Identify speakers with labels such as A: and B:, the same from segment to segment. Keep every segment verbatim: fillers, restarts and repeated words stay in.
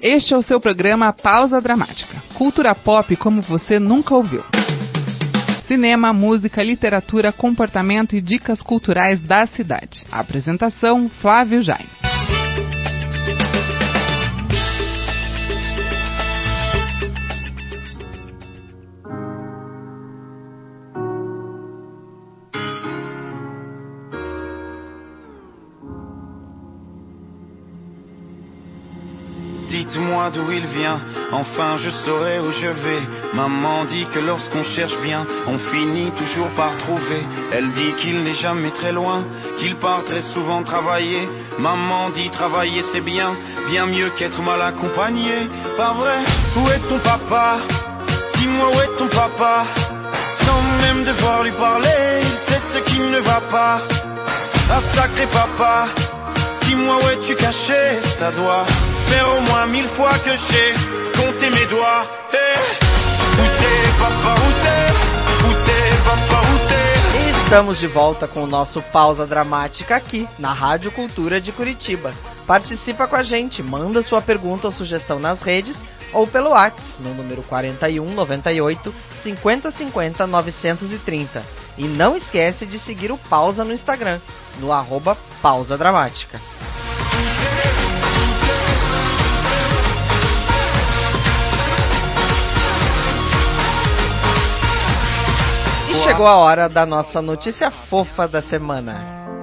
A: Este é o seu programa Pausa Dramática. Cultura pop como você nunca ouviu. Cinema, música, literatura, comportamento e dicas culturais da cidade. A apresentação, Flávio Jaime.
B: Dites-moi d'où il vient, enfin je saurai où je vais. Maman dit que lorsqu'on cherche bien, on finit toujours par trouver. Elle dit qu'il n'est jamais très loin, qu'il part très souvent travailler. Maman dit travailler c'est bien, bien mieux qu'être mal accompagné. Pas vrai? Où est ton papa? Dis-moi où est ton papa? Sans même devoir lui parler, c'est ce qui ne va pas. Ah sacré papa, dis-moi où es-tu caché? Ça doit faire au moins mille fois que j'ai compté mes doigts. Hey, où t'es, papa, où t'es? Où t'es, papa, où t'es?
C: E estamos de volta com o nosso Pausa Dramática aqui, na Rádio Cultura de Curitiba. Participa com a gente, manda sua pergunta ou sugestão nas redes ou pelo WhatsApp, no número quarenta e um, noventa e oito, cinquenta, cinquenta, novecentos e trinta. E não esquece de seguir o Pausa no Instagram, no arroba Pausa Dramática. Chegou a hora da nossa notícia fofa da semana.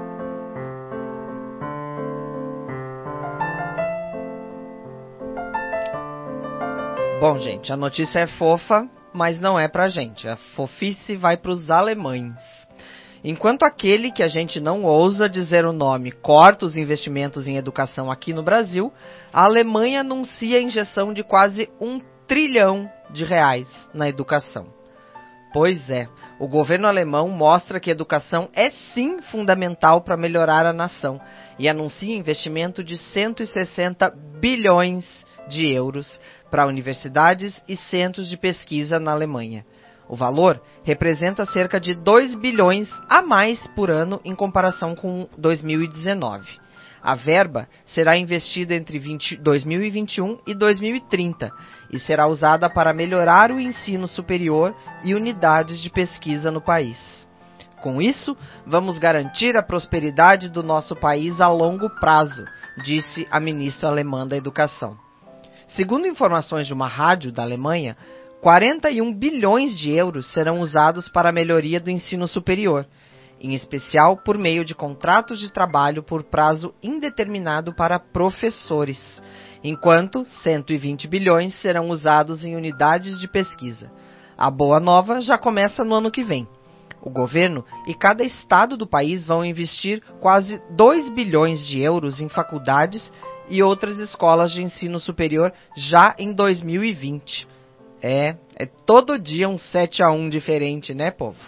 C: Bom, gente, a notícia é fofa, mas não é pra gente. A fofice vai pros alemães. Enquanto aquele que a gente não ousa dizer o nome corta os investimentos em educação aqui no Brasil, a Alemanha anuncia a injeção de quase um trilhão de reais na educação. Pois é, o governo alemão mostra que a educação é sim fundamental para melhorar a nação e anuncia investimento de cento e sessenta bilhões de euros para universidades e centros de pesquisa na Alemanha. O valor representa cerca de dois bilhões a mais por ano em comparação com dois mil e dezenove. A verba será investida entre dois mil e vinte e um e dois mil e trinta e será usada para melhorar o ensino superior e unidades de pesquisa no país. Com isso, vamos garantir a prosperidade do nosso país a longo prazo, disse a ministra alemã da Educação. Segundo informações de uma rádio da Alemanha, quarenta e um bilhões de euros serão usados para a melhoria do ensino superior, em especial por meio de contratos de trabalho por prazo indeterminado para professores, enquanto cento e vinte bilhões serão usados em unidades de pesquisa. A boa nova já começa no ano que vem. O governo e cada estado do país vão investir quase dois bilhões de euros em faculdades e outras escolas de ensino superior já em dois mil e vinte. É, é todo dia um sete a um diferente, né, povo?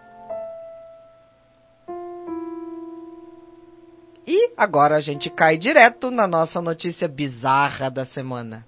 C: E agora a gente cai direto na nossa notícia bizarra da semana.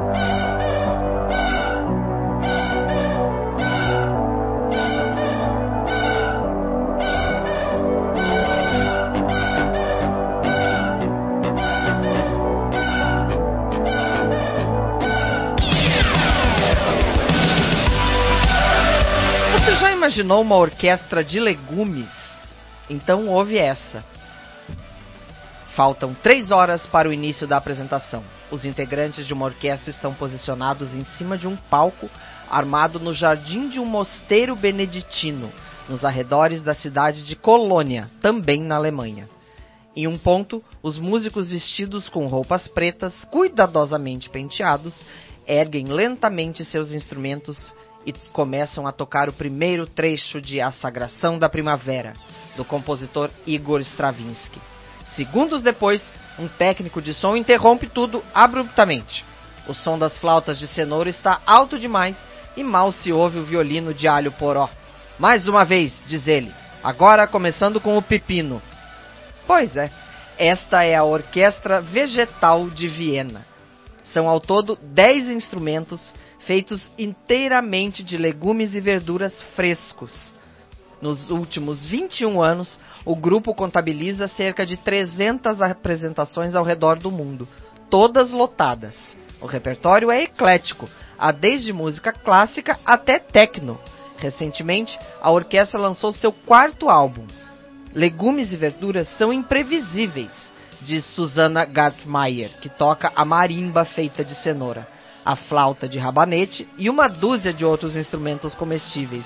C: Você já imaginou uma orquestra de legumes? Então ouve essa. Faltam três horas para o início da apresentação. Os integrantes de uma orquestra estão posicionados em cima de um palco armado no jardim de um mosteiro beneditino, nos arredores da cidade de Colônia, também na Alemanha. Em um ponto, os músicos vestidos com roupas pretas, cuidadosamente penteados, erguem lentamente seus instrumentos e começam a tocar o primeiro trecho de A Sagração da Primavera, do compositor Igor Stravinsky. Segundos depois, um técnico de som interrompe tudo abruptamente. O som das flautas de cenoura está alto demais e mal se ouve o violino de alho poró. Mais uma vez, diz ele, agora começando com o pepino. Pois é, esta é a Orquestra Vegetal de Viena. São ao todo dez instrumentos feitos inteiramente de legumes e verduras frescos. Nos últimos vinte e um anos, o grupo contabiliza cerca de trezentas apresentações ao redor do mundo, todas lotadas. O repertório é eclético, há desde música clássica até techno. Recentemente, a orquestra lançou seu quarto álbum. Legumes e verduras são imprevisíveis, diz Susana Gartmeier, que toca a marimba feita de cenoura, a flauta de rabanete e uma dúzia de outros instrumentos comestíveis.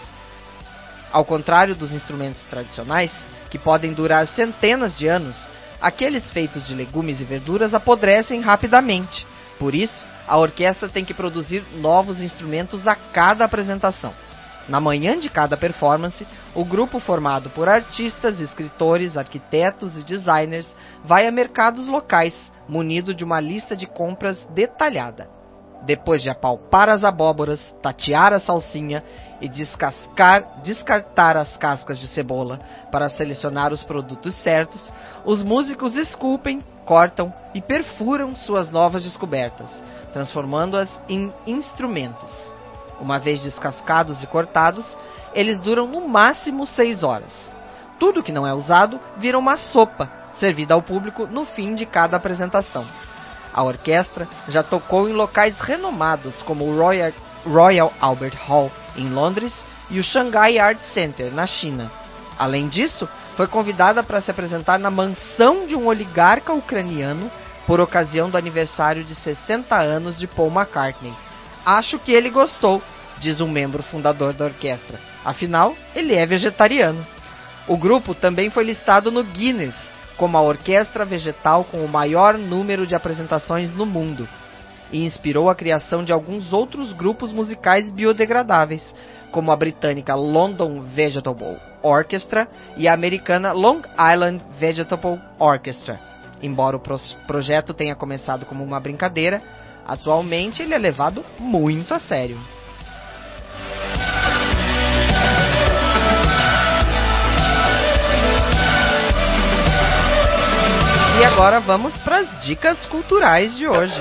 C: Ao contrário dos instrumentos tradicionais, que podem durar centenas de anos, aqueles feitos de legumes e verduras apodrecem rapidamente. Por isso, a orquestra tem que produzir novos instrumentos a cada apresentação. Na manhã de cada performance, o grupo formado por artistas, escritores, arquitetos e designers vai a mercados locais, munido de uma lista de compras detalhada. Depois de apalpar as abóboras, tatear a salsinha e descascar, descartar as cascas de cebola para selecionar os produtos certos, os músicos esculpem, cortam e perfuram suas novas descobertas, transformando-as em instrumentos. Uma vez descascados e cortados, eles duram no máximo seis horas. Tudo que não é usado vira uma sopa, servida ao público no fim de cada apresentação. A orquestra já tocou em locais renomados como o Royal, Royal Albert Hall, em Londres, e o Shanghai Art Center, na China. Além disso, foi convidada para se apresentar na mansão de um oligarca ucraniano por ocasião do aniversário de sessenta anos de Paul McCartney. Acho que ele gostou, diz um membro fundador da orquestra. Afinal, ele é vegetariano. O grupo também foi listado no Guinness como a orquestra vegetal com o maior número de apresentações no mundo, e inspirou a criação de alguns outros grupos musicais biodegradáveis, como a britânica London Vegetable Orchestra e a americana Long Island Vegetable Orchestra. Embora o pro- projeto tenha começado como uma brincadeira, atualmente ele é levado muito a sério. E agora vamos para as dicas culturais de hoje.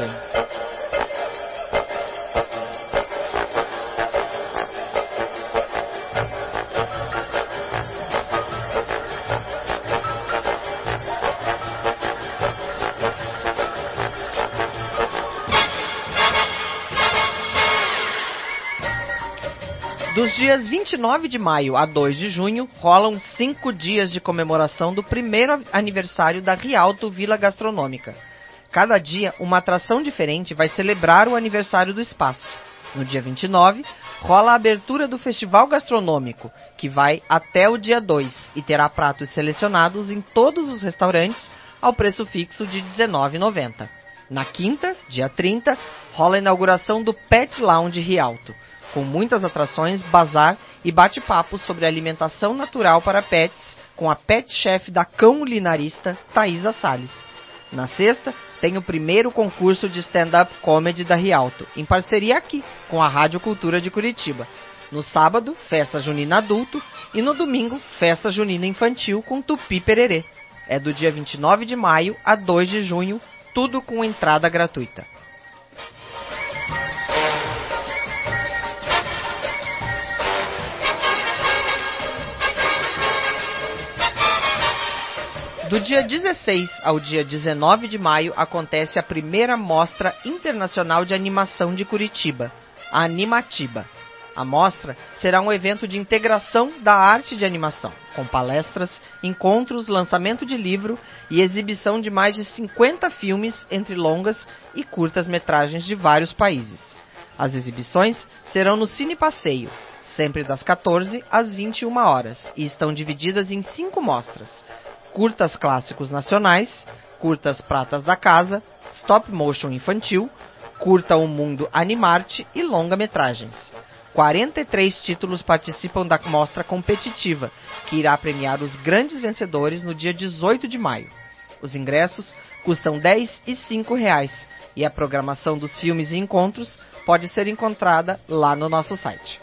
C: Dos dias vinte e nove de maio a dois de junho, rolam cinco dias de comemoração do primeiro aniversário da Rialto Vila Gastronômica. Cada dia, uma atração diferente vai celebrar o aniversário do espaço. No dia vinte e nove, rola a abertura do Festival Gastronômico, que vai até o dia dois e terá pratos selecionados em todos os restaurantes ao preço fixo de dezenove reais e noventa centavos. Na quinta, dia trinta, rola a inauguração do Pet Lounge Rialto, com muitas atrações, bazar e bate-papo sobre alimentação natural para pets, com a pet chef da Cão Linarista, Thaisa Salles. Na sexta, tem o primeiro concurso de stand-up comedy da Rialto, em parceria aqui com a Rádio Cultura de Curitiba. No sábado, festa junina adulto, e no domingo, festa junina infantil com Tupi Pererê. É do dia vinte e nove de maio a dois de junho, tudo com entrada gratuita. Do dia dezesseis ao dia dezenove de maio acontece a primeira Mostra Internacional de Animação de Curitiba, a Animatiba. A mostra será um evento de integração da arte de animação, com palestras, encontros, lançamento de livro e exibição de mais de cinquenta filmes entre longas e curtas-metragens de vários países. As exibições serão no Cine Passeio, sempre das quatorze às vinte e uma horas, e estão divididas em cinco mostras: curtas clássicos nacionais, curtas pratas da casa, stop motion infantil, curta O Mundo Animarte e longa-metragens. quarenta e três títulos participam da mostra competitiva, que irá premiar os grandes vencedores no dia dezoito de maio. Os ingressos custam dez e cinco reais, e a programação dos filmes e encontros pode ser encontrada lá no nosso site.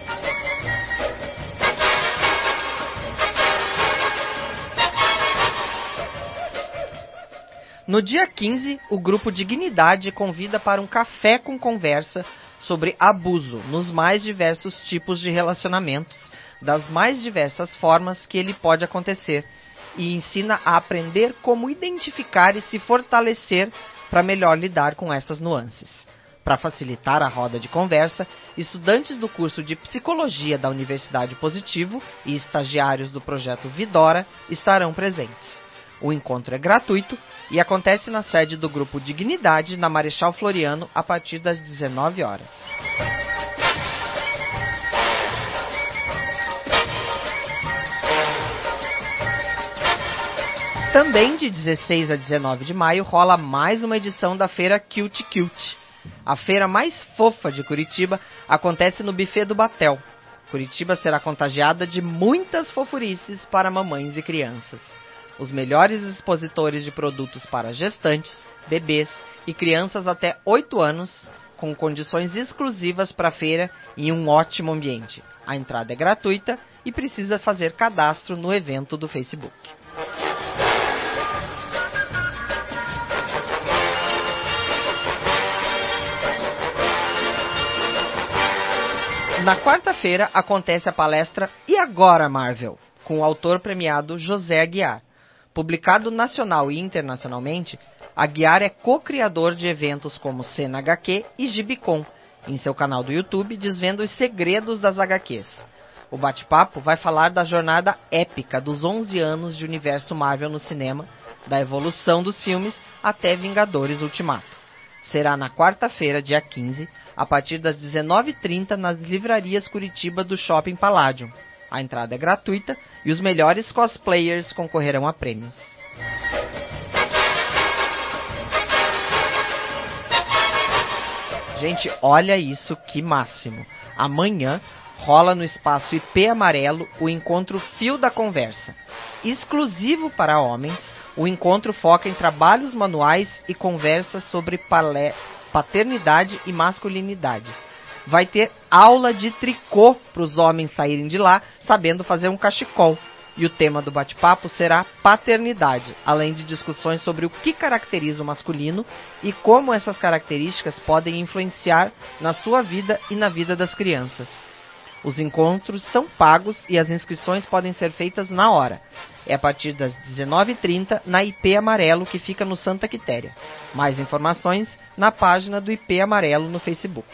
C: No dia quinze, o grupo Dignidade convida para um café com conversa sobre abuso nos mais diversos tipos de relacionamentos, das mais diversas formas que ele pode acontecer, e ensina a aprender como identificar e se fortalecer para melhor lidar com essas nuances. Para facilitar a roda de conversa, estudantes do curso de Psicologia da Universidade Positivo e estagiários do projeto Vidora estarão presentes. O encontro é gratuito e acontece na sede do Grupo Dignidade, na Marechal Floriano, a partir das dezenove horas. Também de dezesseis a dezenove de maio rola mais uma edição da feira Cute Cute. A feira mais fofa de Curitiba acontece no Buffet do Batel. Curitiba será contagiada de muitas fofurices para mamães e crianças. Os melhores expositores de produtos para gestantes, bebês e crianças até oito anos, com condições exclusivas para a feira e um ótimo ambiente. A entrada é gratuita e precisa fazer cadastro no evento do Facebook. Na quarta-feira acontece a palestra E Agora, Marvel?, com o autor premiado José Aguiar. Publicado nacional e internacionalmente, Aguiar é co-criador de eventos como Cena H Q e Gibicon, em seu canal do YouTube, desvenda os segredos das H Qs. O bate-papo vai falar da jornada épica dos onze anos de universo Marvel no cinema, da evolução dos filmes até Vingadores Ultimato. Será na quarta-feira, dia quinze, a partir das dezenove e trinta, nas livrarias Curitiba do Shopping Palladium. A entrada é gratuita e os melhores cosplayers concorrerão a prêmios. Gente, olha isso, que máximo! Amanhã rola no espaço I P Amarelo o encontro Fio da Conversa. Exclusivo para homens, o encontro foca em trabalhos manuais e conversas sobre palé, paternidade e masculinidade. Vai ter aula de tricô para os homens saírem de lá sabendo fazer um cachecol. E o tema do bate-papo será paternidade, além de discussões sobre o que caracteriza o masculino e como essas características podem influenciar na sua vida e na vida das crianças. Os encontros são pagos e as inscrições podem ser feitas na hora. É a partir das dezenove e trinta na I P Amarelo, que fica no Santa Quitéria. Mais informações na página do I P Amarelo no Facebook.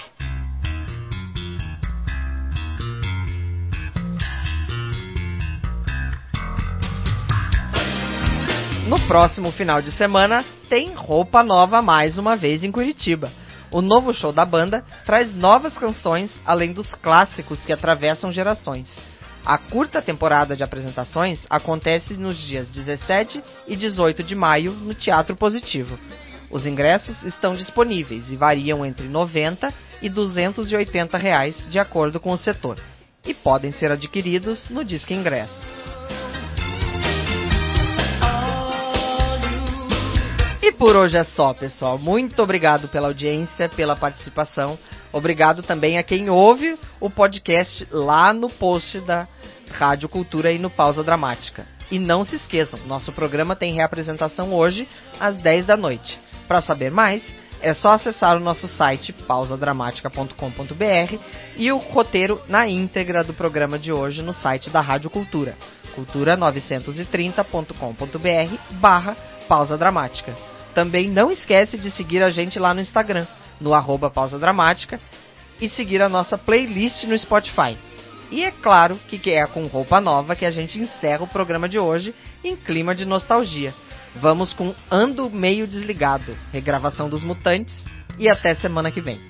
C: No próximo final de semana tem roupa nova mais uma vez em Curitiba. O novo show da banda traz novas canções, além dos clássicos que atravessam gerações. A curta temporada de apresentações acontece nos dias dezessete e dezoito de maio no Teatro Positivo. Os ingressos estão disponíveis e variam entre noventa e duzentos e oitenta reais, de acordo com o setor, e podem ser adquiridos no Disque Ingressos. E por hoje é só, pessoal. Muito obrigado pela audiência, pela participação. Obrigado também a quem ouve o podcast lá no post da Rádio Cultura e no Pausa Dramática. E não se esqueçam, nosso programa tem reapresentação hoje às dez da noite. Para saber mais, é só acessar o nosso site pausa dramática ponto com ponto b r e o roteiro na íntegra do programa de hoje no site da Rádio Cultura, cultura novecentos e trinta ponto com ponto b r barra pausa dramática. Também não esquece de seguir a gente lá no Instagram, no arroba pausa dramática, e seguir a nossa playlist no Spotify. E é claro que é com roupa nova que a gente encerra o programa de hoje em clima de nostalgia. Vamos com Ando Meio Desligado, regravação dos Mutantes, e até semana que vem.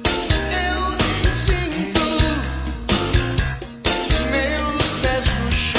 B: Meus pés no chão.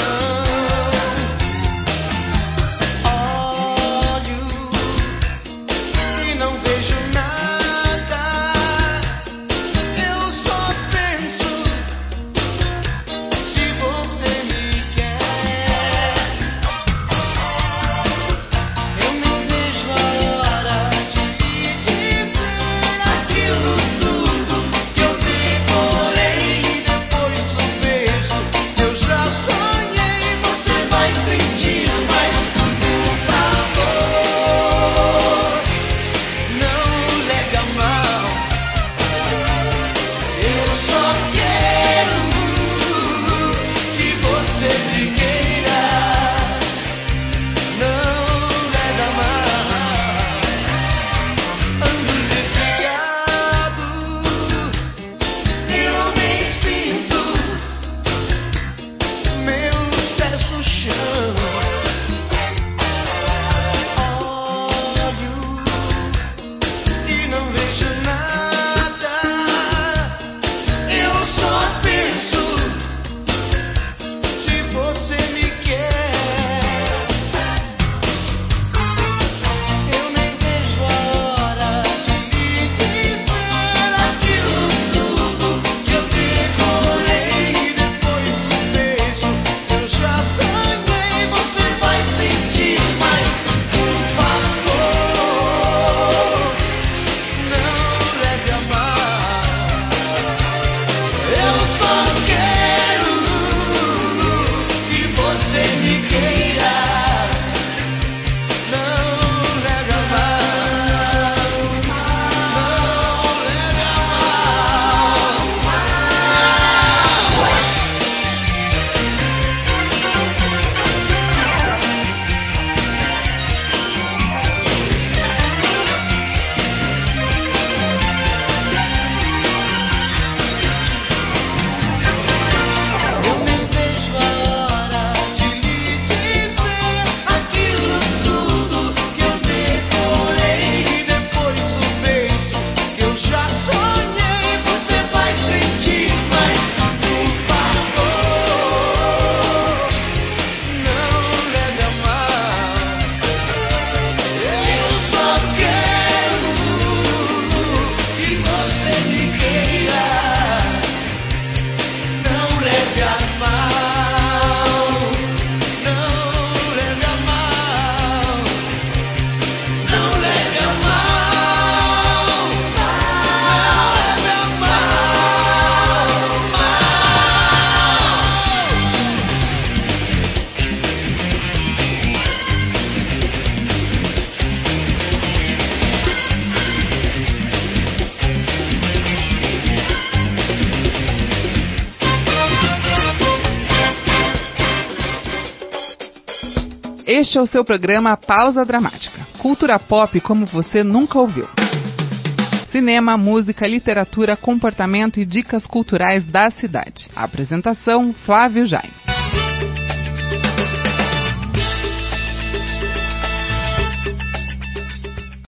A: Este é o seu programa Pausa Dramática. Cultura pop como você nunca ouviu. Cinema, música, literatura, comportamento e dicas culturais da cidade. Apresentação: Flávio Jaime.